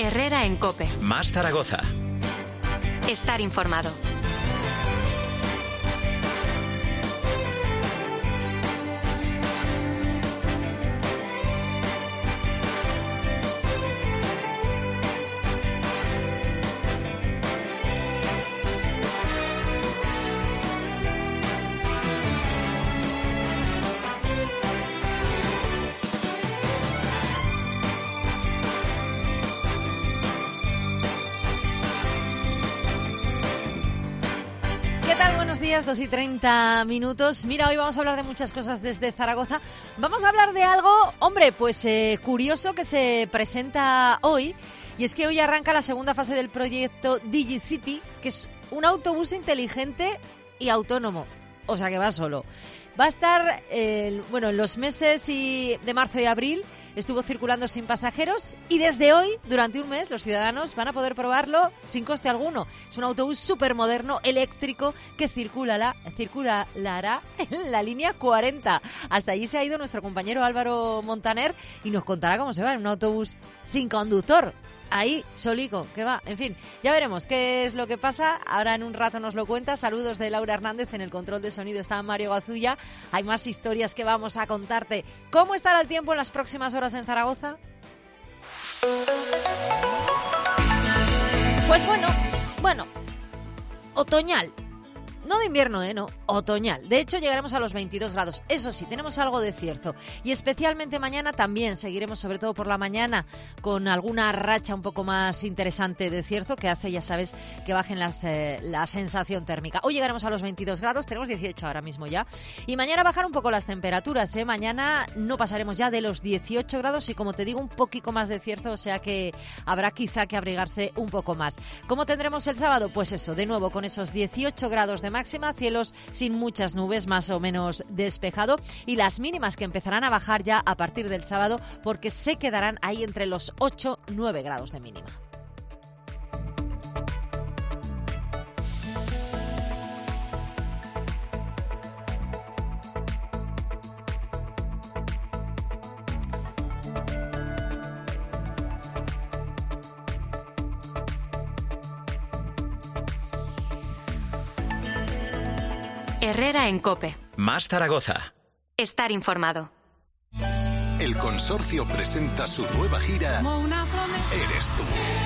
Herrera en COPE. Más Zaragoza. Estar informado. Buenos días, 12 y 30 minutos. Mira, hoy vamos a hablar de muchas cosas desde Zaragoza. Vamos a hablar de algo, hombre, pues curioso que se presenta hoy. Y es que hoy arranca la segunda fase del proyecto DigiCity, que es un autobús inteligente y autónomo. O sea que va solo. Va a estar, en los meses de marzo y abril. Estuvo circulando sin pasajeros y desde hoy, durante un mes, los ciudadanos van a poder probarlo sin coste alguno. Es un autobús súper moderno, eléctrico, que circulará en la línea 40. Hasta allí se ha ido nuestro compañero Álvaro Montaner y nos contará cómo se va en un autobús sin conductor. Ahí, solico, que va. En fin, ya veremos qué es lo que pasa. Ahora en un rato nos lo cuenta. Saludos de Laura Hernández. En el control de sonido está Mario Gazulla. Hay más historias que vamos a contarte. ¿Cómo estará el tiempo en las próximas horas en Zaragoza? Pues bueno, otoñal. No de invierno, no, otoñal. De hecho, llegaremos a los 22 grados. Eso sí, tenemos algo de cierzo. Y especialmente mañana también seguiremos, sobre todo por la mañana, con alguna racha un poco más interesante de cierzo que hace, ya sabes, que bajen la sensación térmica. Hoy llegaremos a los 22 grados, tenemos 18 ahora mismo ya. Y mañana bajar un poco las temperaturas, ¿eh? Mañana no pasaremos ya de los 18 grados y, como te digo, un poquito más de cierzo, o sea que habrá quizá que abrigarse un poco más. ¿Cómo tendremos el sábado? Pues eso, de nuevo, con esos 18 grados de máxima, cielos sin muchas nubes, más o menos despejado, y las mínimas que empezarán a bajar ya a partir del sábado porque se quedarán ahí entre los 8-9 grados de mínima. Herrera en COPE. Más Zaragoza. Estar informado. El consorcio presenta su nueva gira Eres tú.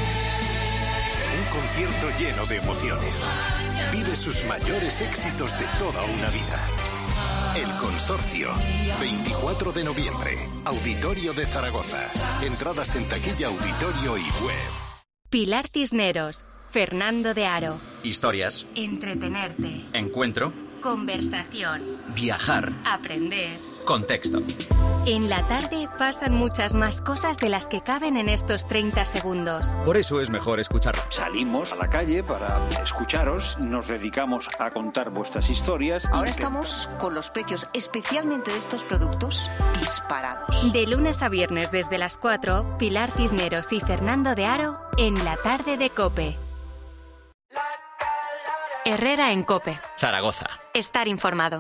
Un concierto lleno de emociones. Vive sus mayores éxitos de toda una vida. El consorcio. 24 de noviembre. Auditorio de Zaragoza. Entradas en taquilla, auditorio y web. Pilar Cisneros. Fernando de Aro. Historias. Entretenerte. Encuentro. Conversación. Viajar. Aprender. Contexto. En la tarde pasan muchas más cosas de las que caben en estos 30 segundos. Por eso es mejor escucharlo. Salimos a la calle para escucharos, nos dedicamos a contar vuestras historias. Ahora estamos con los precios, especialmente de estos productos, disparados. De lunes a viernes desde las 4, Pilar Cisneros y Fernando de Aro en la tarde de COPE. Herrera en COPE. Zaragoza. Estar informado.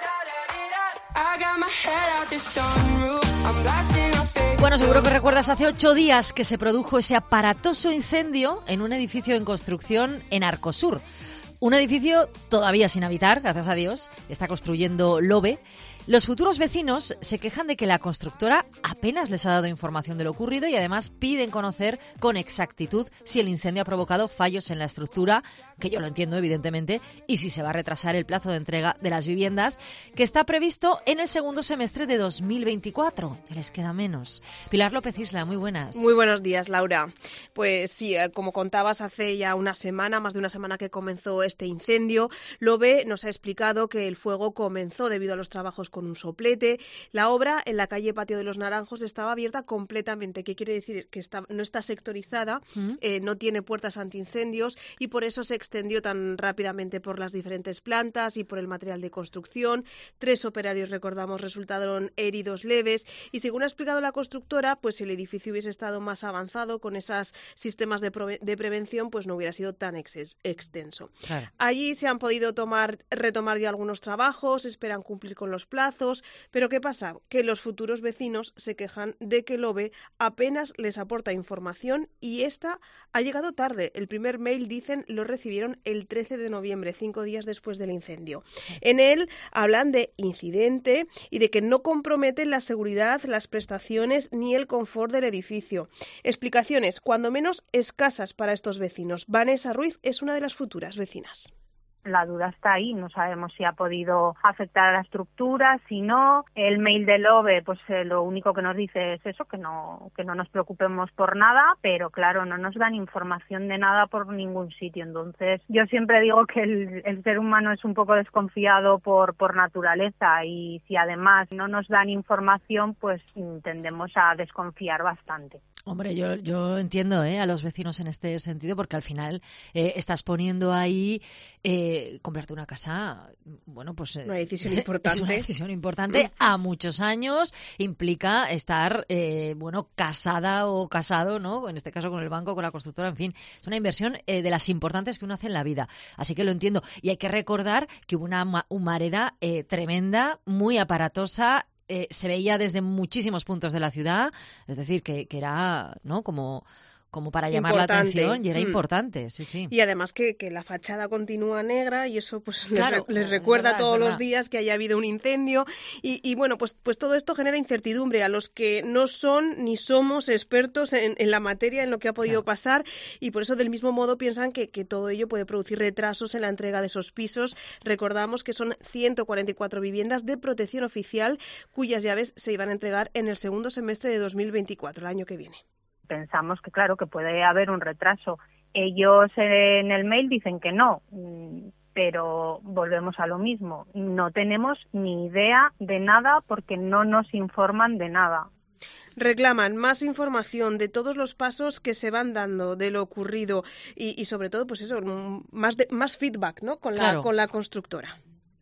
Bueno, seguro que recuerdas hace 8 días que se produjo ese aparatoso incendio en un edificio en construcción en Arcosur. Un edificio todavía sin habitar, gracias a Dios, está construyendo LOBE. Los futuros vecinos se quejan de que la constructora apenas les ha dado información de lo ocurrido y además piden conocer con exactitud si el incendio ha provocado fallos en la estructura, que yo lo entiendo evidentemente, y si se va a retrasar el plazo de entrega de las viviendas, que está previsto en el segundo semestre de 2024. Ya les queda menos. Pilar López Isla, muy buenas. Muy buenos días, Laura. Pues sí, como contabas, hace ya una semana, más de una semana que comenzó este incendio. LOBE nos ha explicado que el fuego comenzó debido a los trabajos con un soplete. La obra en la calle Patio de los Naranjos estaba abierta completamente. ¿Qué quiere decir? Que no está sectorizada, no tiene puertas antiincendios y por eso se extendió tan rápidamente por las diferentes plantas y por el material de construcción. 3 operarios, recordamos, resultaron heridos leves y según ha explicado la constructora, pues si el edificio hubiese estado más avanzado con esos sistemas de prevención, pues no hubiera sido tan extenso. Claro. Allí se han podido retomar ya algunos trabajos, esperan cumplir con los plazos. plazos, pero ¿qué pasa? Que los futuros vecinos se quejan de que el OVE apenas les aporta información y esta ha llegado tarde. El primer mail, dicen, lo recibieron el 13 de noviembre, 5 días después del incendio. En él hablan de incidente y de que no comprometen la seguridad, las prestaciones ni el confort del edificio. Explicaciones, cuando menos escasas para estos vecinos. Vanessa Ruiz es una de las futuras vecinas. La duda está ahí, no sabemos si ha podido afectar a la estructura, si no. El mail del OVE, pues lo único que nos dice es eso, que no nos preocupemos por nada, pero claro, no nos dan información de nada por ningún sitio. Entonces, yo siempre digo que el ser humano es un poco desconfiado por naturaleza, y si además no nos dan información, pues tendemos a desconfiar bastante. Hombre, yo entiendo a los vecinos en este sentido, porque al final estás poniendo ahí comprarte una casa, bueno, pues una decisión importante. Es una decisión importante a muchos años, implica estar, casada o casado, ¿no? En este caso con el banco, con la constructora, en fin, es una inversión de las importantes que uno hace en la vida, así que lo entiendo. Y hay que recordar que hubo una humareda tremenda, muy aparatosa. Se veía desde muchísimos puntos de la ciudad, es decir, que era, ¿no?, como para llamar la atención, y era importante, sí. Y además que la fachada continúa negra y eso pues claro, les recuerda todos los días que haya habido un incendio y bueno, pues todo esto genera incertidumbre a los que no son ni somos expertos en la materia, en lo que ha podido pasar, y por eso del mismo modo piensan que todo ello puede producir retrasos en la entrega de esos pisos. Recordamos que son 144 viviendas de protección oficial cuyas llaves se iban a entregar en el segundo semestre de 2024, el año que viene. Pensamos que claro, que puede haber un retraso. Ellos en el mail dicen que no, pero volvemos a lo mismo. No tenemos ni idea de nada porque no nos informan de nada. Reclaman más información de todos los pasos que se van dando de lo ocurrido y sobre todo, pues eso, más feedback, ¿no?, con la constructora.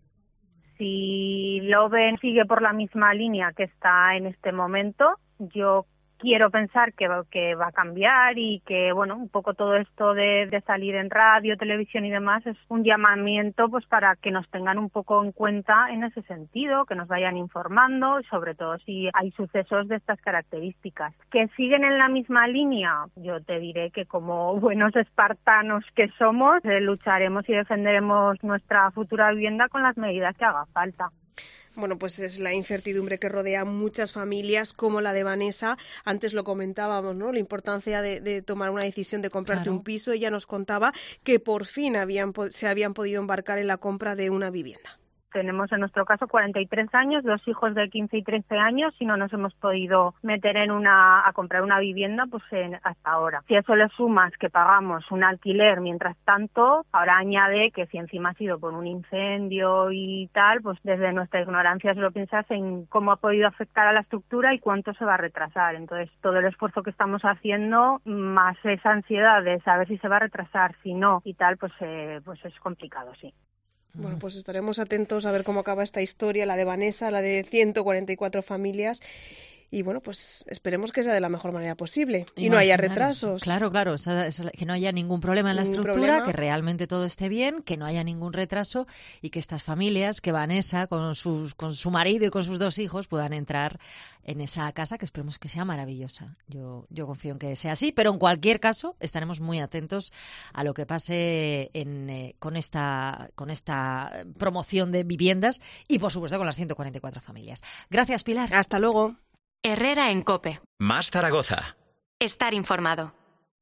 Si lo ven, sigue por la misma línea que está en este momento, yo quiero pensar que va a cambiar y que, bueno, un poco todo esto de salir en radio, televisión y demás es un llamamiento pues para que nos tengan un poco en cuenta en ese sentido, que nos vayan informando, sobre todo si hay sucesos de estas características. ¿Que siguen en la misma línea? Yo te diré que como buenos espartanos que somos, lucharemos y defenderemos nuestra futura vivienda con las medidas que haga falta. Bueno, pues es la incertidumbre que rodea a muchas familias como la de Vanessa. Antes lo comentábamos, ¿no?, la importancia de tomar una decisión de comprarte un piso. Ella nos contaba que por fin se habían podido embarcar en la compra de una vivienda. Tenemos en nuestro caso 43 años, 2 hijos de 15 y 13 años y no nos hemos podido meter a comprar una vivienda pues hasta ahora. Si a eso le sumas que pagamos un alquiler mientras tanto, ahora añade que si encima ha sido por un incendio y tal, pues desde nuestra ignorancia solo piensas en cómo ha podido afectar a la estructura y cuánto se va a retrasar. Entonces todo el esfuerzo que estamos haciendo, más esa ansiedad de saber si se va a retrasar, si no y tal, pues es complicado, sí. Bueno, pues estaremos atentos a ver cómo acaba esta historia, la de Vanessa, la de 144 familias. Y bueno, pues esperemos que sea de la mejor manera posible y no haya retrasos. Claro, que no haya ningún problema en la estructura, que realmente todo esté bien, que no haya ningún retraso y que estas familias, que Vanessa con su marido y con sus 2 hijos puedan entrar en esa casa, que esperemos que sea maravillosa. Yo confío en que sea así, pero en cualquier caso estaremos muy atentos a lo que pase con esta promoción de viviendas y por supuesto con las 144 familias. Gracias, Pilar. Hasta luego. Herrera en COPE. Más Zaragoza. Estar informado.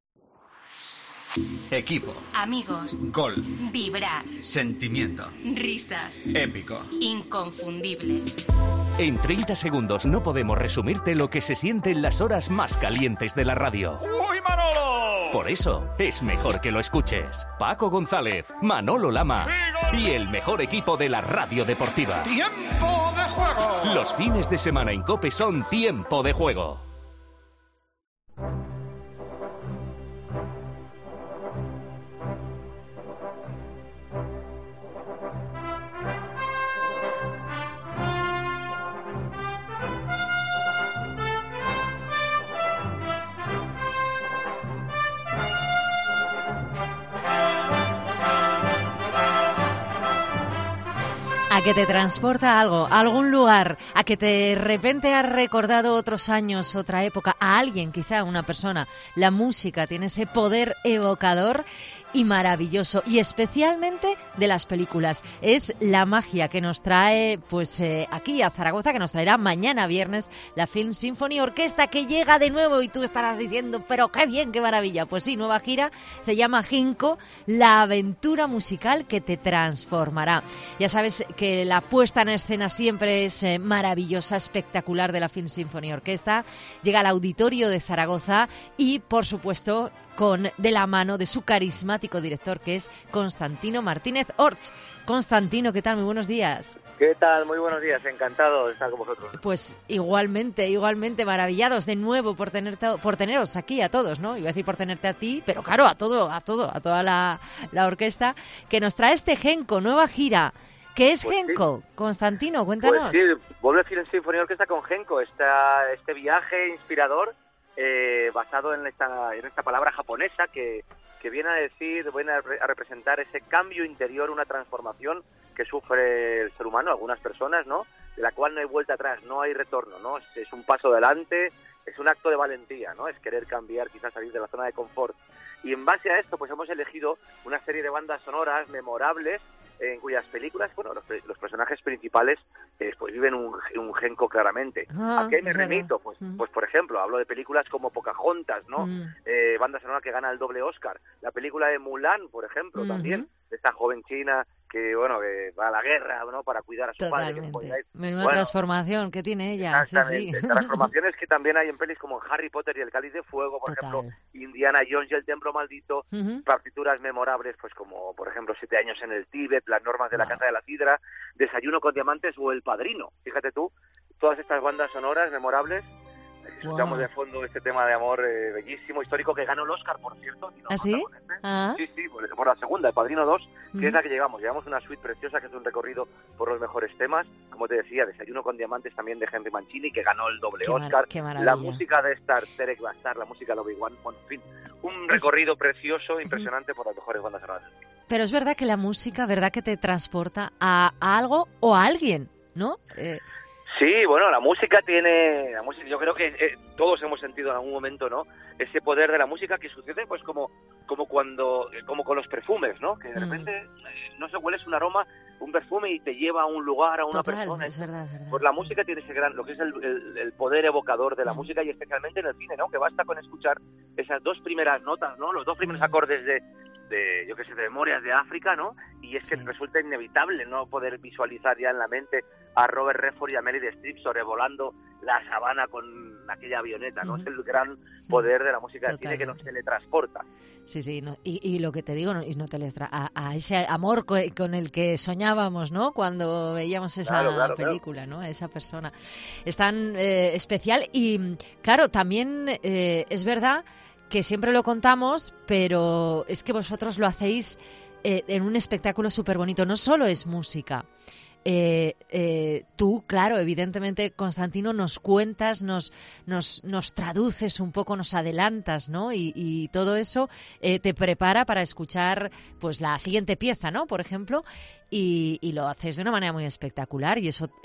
Equipo. Amigos. Gol. Vibrar. Sentimiento. Risas. Épico. Inconfundible. En 30 segundos no podemos resumirte lo que se siente en las horas más calientes de la radio. ¡Uy, Manolo! Por eso, es mejor que lo escuches. Paco González, Manolo Lama y el mejor equipo de la radio deportiva. ¡Tiempo de juego! Los fines de semana en COPE son Tiempo de Juego. A que te transporta a algo, a algún lugar, a que de repente has recordado otros años, otra época, a alguien, quizá una persona. La música tiene ese poder evocador y maravilloso, y especialmente de las películas. Es la magia que nos trae pues aquí a Zaragoza, que nos traerá mañana viernes la Film Symphony Orquesta, que llega de nuevo, y tú estarás diciendo, pero qué bien, qué maravilla. Pues sí, nueva gira, se llama Ginkgo, la aventura musical que te transformará. Ya sabes que la puesta en escena siempre es maravillosa, espectacular, de la Film Symphony Orquesta. Llega al Auditorio de Zaragoza y, por supuesto, de la mano de su carismático director, que es Constantino Martínez Orts. Constantino, ¿qué tal? Muy buenos días. ¿Qué tal? Muy buenos días, encantado de estar con vosotros. Pues igualmente maravillados de nuevo por teneros aquí a todos, ¿no? Iba a decir por tenerte a ti, pero claro, a toda la orquesta, que nos trae este Ginkgo, nueva gira. ¿Qué es pues Ginkgo? Sí. Constantino, cuéntanos. Pues sí, vuelve a Film Symphony Orquesta con Ginkgo, este viaje inspirador basado en esta palabra japonesa que viene a representar ese cambio interior, una transformación que sufre el ser humano, algunas personas, ¿no? De la cual no hay vuelta atrás, no hay retorno, ¿no? Es un paso adelante, es un acto de valentía, ¿no? Es querer cambiar, quizás salir de la zona de confort. Y en base a esto, pues hemos elegido una serie de bandas sonoras memorables en cuyas películas, bueno, los personajes principales pues viven un Ginkgo claramente. ¿A qué me remito? Pues por ejemplo, hablo de películas como Pocahontas, ¿no? Banda sonora que gana el doble Oscar. La película de Mulan, por ejemplo, también, de esta joven china que va a la guerra, ¿no? Para cuidar a su padre. Menuda transformación que tiene ella. Exactamente. Sí. Transformaciones que también hay en pelis como Harry Potter y el Cáliz de Fuego, por ejemplo, Indiana Jones y el Templo Maldito, partituras memorables, pues como, por ejemplo, 7 años en el Tíbet, Las normas de la Casa de la Sidra, Desayuno con diamantes o El Padrino. Fíjate tú, todas estas bandas sonoras memorables. Escuchamos de fondo este tema de amor bellísimo, histórico, que ganó el Oscar, por cierto. ¿Ah, sí? Sí, por la segunda, El Padrino 2, que es la que llevamos. Llevamos una suite preciosa que es un recorrido por los mejores temas. Como te decía, Desayuno con diamantes también de Henry Mancini, que ganó el doble Oscar. Qué maravilla. La música de Star Trek va a estar, la música de Obi-Wan. Bueno, en fin, un recorrido precioso, impresionante por las mejores bandas sonoras. Pero es verdad que la música, ¿verdad que te transporta a algo o a alguien, ¿no? Sí, bueno, la música, yo creo que todos hemos sentido en algún momento, ¿no? Ese poder de la música que sucede, pues como con los perfumes, ¿no? Que de repente no se hueles un aroma, un perfume y te lleva a un lugar, a una persona. Es verdad. Pues la música tiene lo que es el poder evocador de la música, y especialmente en el cine, ¿no? Que basta con escuchar esas 2 primeras notas, ¿no? Los 2 primeros acordes de Memorias de África, ¿no? Y es que resulta inevitable no poder visualizar ya en la mente a Robert Redford y a Meryl Streep sobrevolando la sabana con aquella avioneta, ¿no? Es el gran poder de la música del cine que nos teletransporta. Sí, no, y lo que te digo, no a ese amor con el que soñábamos, ¿no? Cuando veíamos esa película, ¿no? A esa persona. Es tan especial y, claro, también es verdad que siempre lo contamos, pero es que vosotros lo hacéis en un espectáculo súper bonito. No solo es música. Tú, claro, evidentemente, Constantino, nos cuentas, nos traduces un poco, nos adelantas, ¿no? Y todo eso te prepara para escuchar pues la siguiente pieza, ¿no? Por ejemplo, y lo haces de una manera muy espectacular, y eso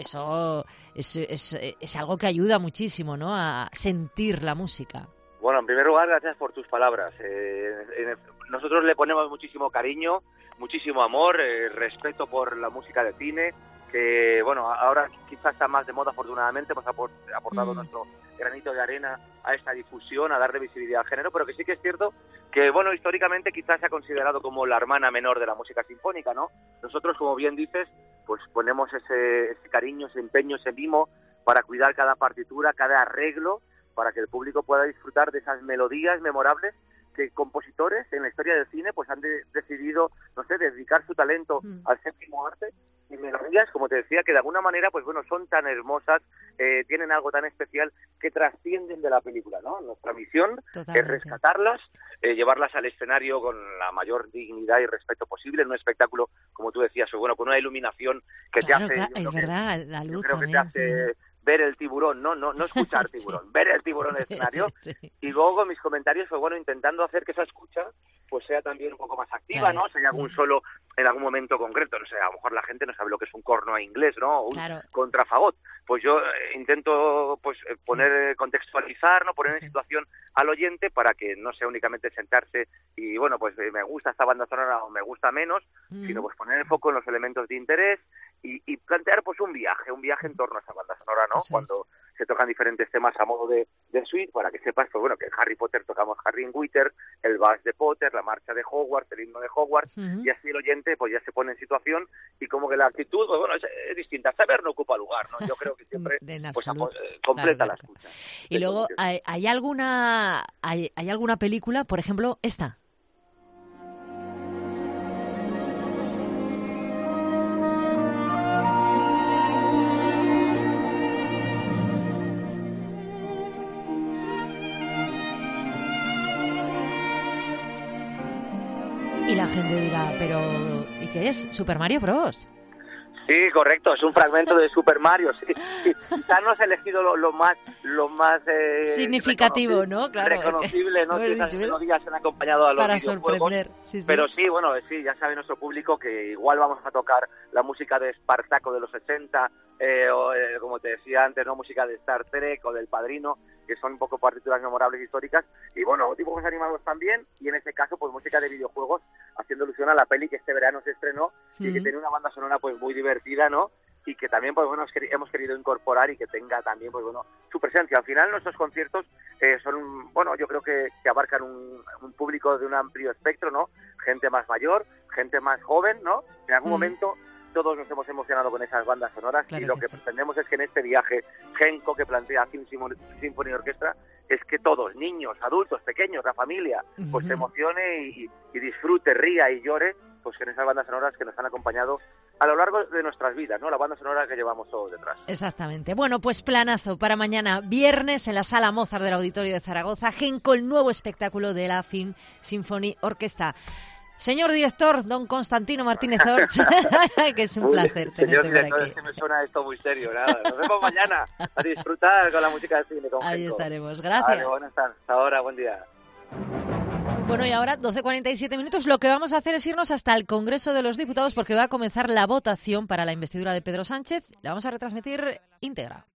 es algo que ayuda muchísimo, ¿no? A sentir la música. Bueno, en primer lugar, gracias por tus palabras. Nosotros le ponemos muchísimo cariño, muchísimo amor, respeto por la música de cine, que bueno, ahora quizás está más de moda, afortunadamente, pues ha aportado nuestro granito de arena a esta difusión, a darle visibilidad al género, pero que sí que es cierto que, bueno, históricamente quizás se ha considerado como la hermana menor de la música sinfónica, ¿no? Nosotros, como bien dices, pues ponemos ese cariño, ese empeño, ese mimo para cuidar cada partitura, cada arreglo, para que el público pueda disfrutar de esas melodías memorables que compositores en la historia del cine pues han decidido, no sé, dedicar su talento al séptimo arte, y melodías, como te decía, que de alguna manera pues bueno, son tan hermosas, tienen algo tan especial que trascienden de la película, ¿no? Nuestra misión es rescatarlas, llevarlas al escenario con la mayor dignidad y respeto posible, en un espectáculo, como tú decías, bueno, con una iluminación que te hace... es verdad, la luz también. Que te hace ver el tiburón, no escuchar tiburón, ver el tiburón en el escenario. Y luego con mis comentarios fue, bueno, intentando hacer que esa escucha pues sea también un poco más activa, ¿no? Si hay algún solo en algún momento concreto. No sé, a lo mejor la gente no sabe lo que es un corno a inglés, ¿no? O un Claro. contrafagot. Pues yo intento pues poner, contextualizar, ¿no? Poner en situación al oyente para que no sea únicamente sentarse y, bueno, pues me gusta esta banda sonora o me gusta menos, sino pues poner el foco en los elementos de interés y plantear pues un viaje en torno a esa banda sonora, ¿no? Cuando se tocan diferentes temas a modo de suite, para que sepas, pues bueno, que en Harry Potter tocamos Harry in Winter, el Vals de Potter, la marcha de Hogwarts, el himno de Hogwarts, y así el oyente pues ya se pone en situación y como que la actitud, pues bueno, es distinta. Saber no ocupa lugar, ¿no? Yo creo que siempre pues, completa la escucha. Y luego, ¿hay alguna película, por ejemplo, esta? Y la gente dirá, pero ¿y qué es? ¿Super Mario Bros? Sí, correcto, es un fragmento de Super Mario, sí. Quizás no has elegido lo más significativo, ¿no? Claro, reconocible, ¿no? Que esas melodías han acompañado a los para videojuegos. Sorprender, sí. Pero sí, bueno, sí, ya sabe nuestro público que igual vamos a tocar la música de Espartaco de los 80, como te decía antes, ¿no? Música de Star Trek o del Padrino, que son un poco partituras memorables históricas, y bueno, dibujos animados también, y en este caso, pues música de videojuegos, haciendo alusión a la peli que este verano se estrenó, y que tiene una banda sonora pues muy divertida, ¿no? Y que también, pues bueno, hemos querido incorporar y que tenga también, pues bueno, su presencia. Al final nuestros conciertos son, bueno, yo creo que abarcan un público de un amplio espectro, ¿no? Gente más mayor, gente más joven, ¿no? En algún momento todos nos hemos emocionado con esas bandas sonoras, claro, y lo que pretendemos es que en este viaje genco que plantea Film Symphony Orchestra es que todos, niños, adultos, pequeños, la familia, pues se emocione y disfrute, ría y llore, pues en esas bandas sonoras que nos han acompañado a lo largo de nuestras vidas, ¿no? La banda sonora que llevamos todos detrás. Exactamente. Bueno, pues planazo para mañana viernes en la Sala Mozart del Auditorio de Zaragoza, genco, el nuevo espectáculo de la Film Symphony Orchestra. Señor director, don Constantino Martínez Orts, que es un placer tenerte señor director, por aquí. Es que me suena esto muy serio. Nada. Nos vemos mañana a disfrutar con la música del cine. Ahí estaremos. Gracias. Vale, buenas tardes. Hasta ahora, buen día. Bueno, y ahora 12:47 minutos. Lo que vamos a hacer es irnos hasta el Congreso de los Diputados porque va a comenzar la votación para la investidura de Pedro Sánchez. La vamos a retransmitir íntegra.